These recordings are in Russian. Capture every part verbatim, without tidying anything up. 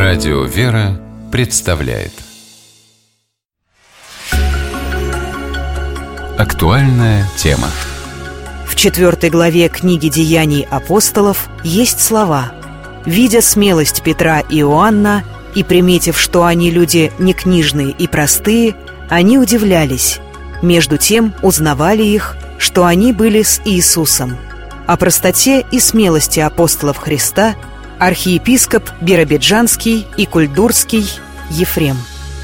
Радио «Вера» представляет актуальная тема. В четвертой главе книги «Деяний апостолов» есть слова: «Видя смелость Петра и Иоанна и приметив, что они люди не книжные и простые, они удивлялись. Между тем узнавали их, что они были с Иисусом». О простоте и смелости апостолов Христа архиепископ Биробиджанский и Кульдурский Ефрем.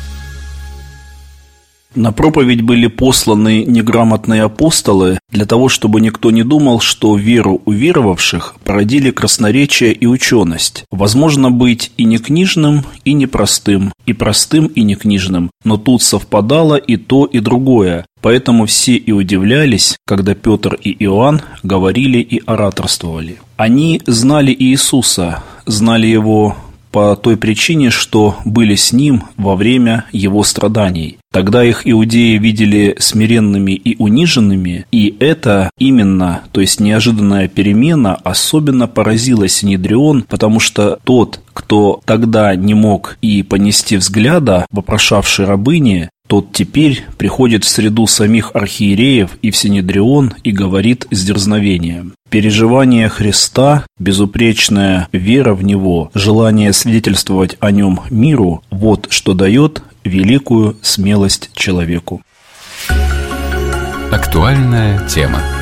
На проповедь были посланы неграмотные апостолы для того, чтобы никто не думал, что веру уверовавших породили красноречие и ученость. Возможно быть и не книжным, и не простым, и простым, и не книжным, но тут совпадало и то, и другое. Поэтому все и удивлялись, когда Петр и Иоанн говорили и ораторствовали. Они знали Иисуса, знали Его по той причине, что были с Ним во время Его страданий. Тогда их иудеи видели смиренными и униженными, и это именно, то есть неожиданная перемена, особенно поразила Синедрион, потому что тот, кто тогда не мог и понести взгляда вопрошавшей рабыни, тот теперь приходит в среду самих архиереев и в Синедрион и говорит с дерзновением. Переживание Христа, безупречная вера в Него, желание свидетельствовать о Нем миру – вот что дает великую смелость человеку. Актуальная тема.